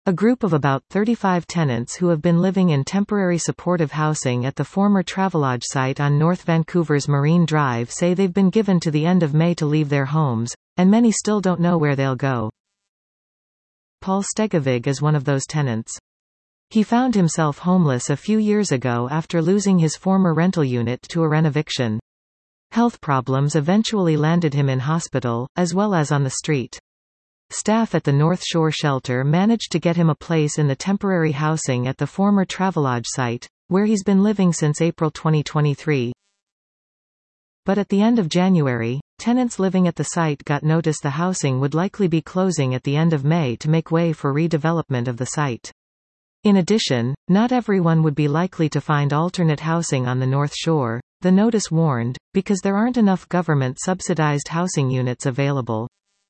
A group of about 35 tenants who have been living in temporary supportive housing at the former Travelodge site on North Vancouver's Marine Drive say they've been given to the end of May to leave their homes, and many still don't know where they'll go. Paul Stegavig is one of those tenants. He found himself homeless a few years ago after losing his former rental unit to a renoviction. Health problems eventually landed him in hospital, as well as on the street. Staff at the North Shore shelter managed to get him a place in the temporary housing at the former Travelodge site, where he's been living since April 2023. But at the end of January, tenants living at the site got notice the housing would likely be closing at the end of May to make way for redevelopment of the site. In addition, not everyone would be likely to find alternate housing on the North Shore, the notice warned, because there aren't enough government-subsidized housing units available.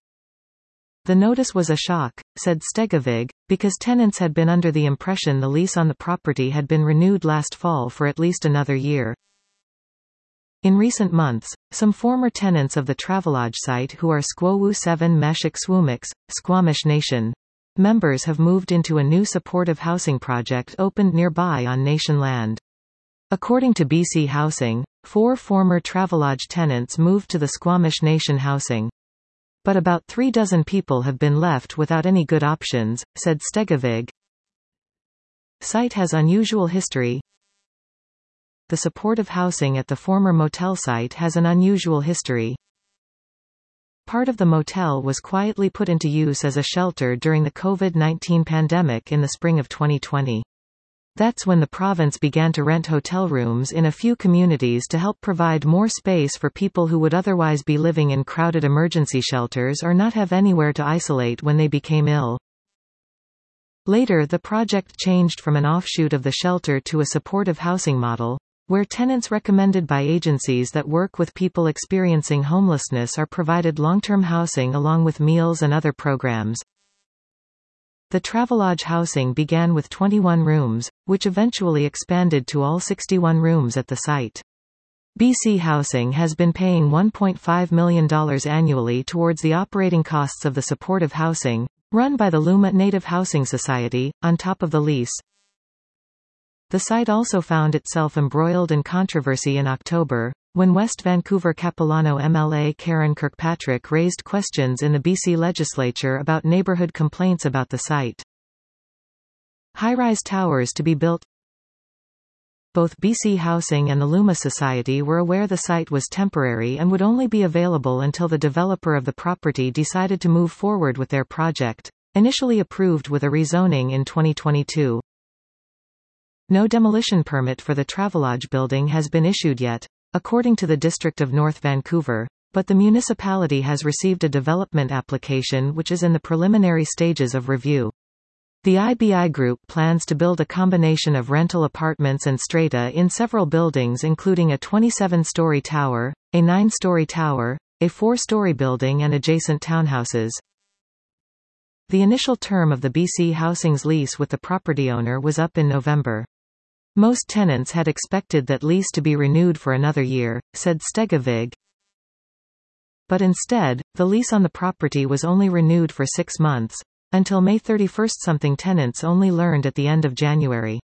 The notice was a shock, said Stegavig, because tenants had been under the impression the lease on the property had been renewed last fall for at least another year. In recent months, some former tenants of the Travelodge site who are Squawu 7 Meshik Swumix, Squamish Nation members have moved into a new supportive housing project opened nearby on Nation land. According to BC Housing, 4 former Travelodge tenants moved to the Squamish Nation housing. But about 3 dozen people have been left without any good options, said Stegavig. Site has unusual history. The supportive housing at the former motel site has an unusual history. Part of the motel was quietly put into use as a shelter during the COVID-19 pandemic in the spring of 2020. That's when the province began to rent hotel rooms in a few communities to help provide more space for people who would otherwise be living in crowded emergency shelters or not have anywhere to isolate when they became ill. Later, the project changed from an offshoot of the shelter to a supportive housing model, where tenants recommended by agencies that work with people experiencing homelessness are provided long-term housing along with meals and other programs. The Travelodge housing began with 21 rooms, which eventually expanded to all 61 rooms at the site. BC Housing has been paying $1.5 million annually towards the operating costs of the supportive housing, run by the Luma Native Housing Society, on top of the lease. The site also found itself embroiled in controversy in October, when West Vancouver Capilano MLA Karen Kirkpatrick raised questions in the BC legislature about neighbourhood complaints about the site. High-rise towers to be built. Both BC Housing and the Luma Society were aware the site was temporary and would only be available until the developer of the property decided to move forward with their project, initially approved with a rezoning in 2022. No demolition permit for the Travelodge building has been issued yet, according to the District of North Vancouver, but the municipality has received a development application which is in the preliminary stages of review. The IBI Group plans to build a combination of rental apartments and strata in several buildings including a 27-story tower, a 9-story tower, a 4-story building and adjacent townhouses. The initial term of the BC Housing's lease with the property owner was up in November. Most tenants had expected that lease to be renewed for another year, said Stegavig. But instead, the lease on the property was only renewed for 6 months, until May 31. Something tenants only learned at the end of January.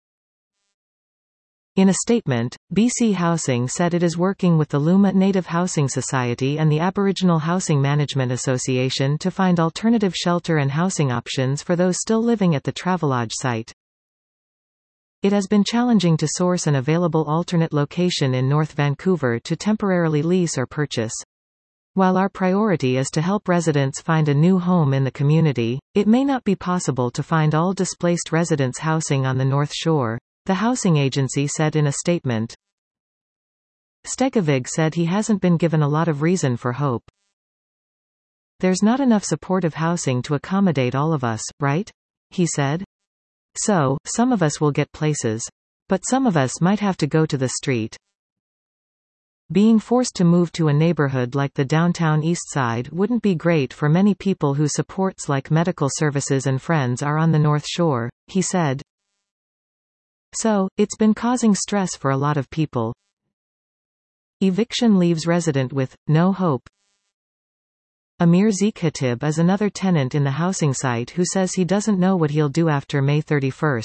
In a statement, BC Housing said it is working with the Luma Native Housing Society and the Aboriginal Housing Management Association to find alternative shelter and housing options for those still living at the Travelodge site. It has been challenging to source an available alternate location in North Vancouver to temporarily lease or purchase. While our priority is to help residents find a new home in the community, it may not be possible to find all displaced residents housing on the North Shore, the housing agency said in a statement. Stegavig said he hasn't been given a lot of reason for hope. There's not enough supportive housing to accommodate all of us, right? He said. So, some of us will get places. But some of us might have to go to the street. Being forced to move to a neighborhood like the downtown East Side wouldn't be great for many people whose supports like medical services and friends are on the North Shore, he said. So, it's been causing stress for a lot of people. Eviction leaves resident with no hope. Amir Zekhatib is another tenant in the housing site who says he doesn't know what he'll do after May 31.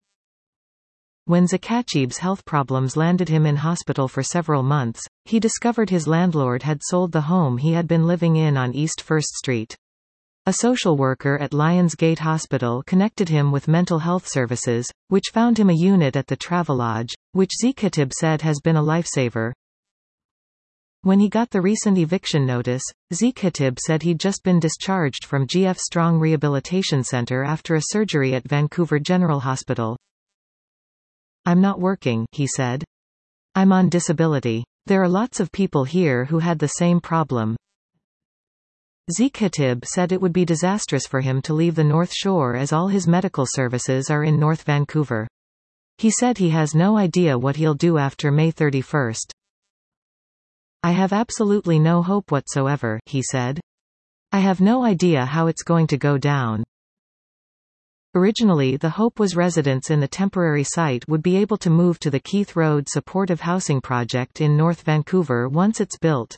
When Zekhatib's health problems landed him in hospital for several months, he discovered his landlord had sold the home he had been living in on East 1st Street. A social worker at Lions Gate Hospital connected him with mental health services, which found him a unit at the Travelodge, which Zekhatib said has been a lifesaver. When he got the recent eviction notice, Zekhatib said he'd just been discharged from GF Strong Rehabilitation Center after a surgery at Vancouver General Hospital. "I'm not working," he said. "I'm on disability. There are lots of people here who had the same problem." Zekhatib said it would be disastrous for him to leave the North Shore as all his medical services are in North Vancouver. He said he has no idea what he'll do after May 31. "I have absolutely no hope whatsoever," he said. "I have no idea how it's going to go down." Originally, the hope was residents in the temporary site would be able to move to the Keith Road supportive housing project in North Vancouver once it's built.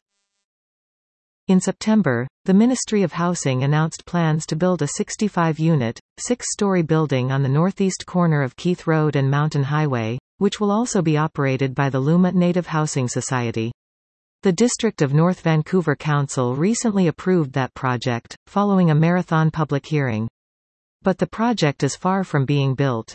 In September, the Ministry of Housing announced plans to build a 65-unit, 6-story building on the northeast corner of Keith Road and Mountain Highway, which will also be operated by the Luma Native Housing Society. The District of North Vancouver Council recently approved that project, following a marathon public hearing. But the project is far from being built.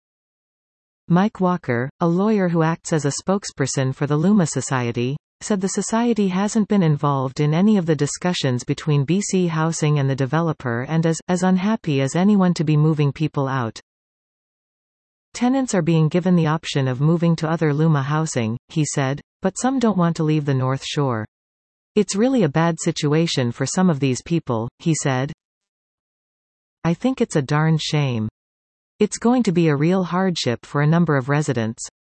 Mike Walker, a lawyer who acts as a spokesperson for the Luma Society, said the society hasn't been involved in any of the discussions between BC Housing and the developer and is as unhappy as anyone to be moving people out. "Tenants are being given the option of moving to other Luma housing," he said, "but some don't want to leave the North Shore. It's really a bad situation for some of these people," he said. "I think it's a darn shame. It's going to be a real hardship for a number of residents."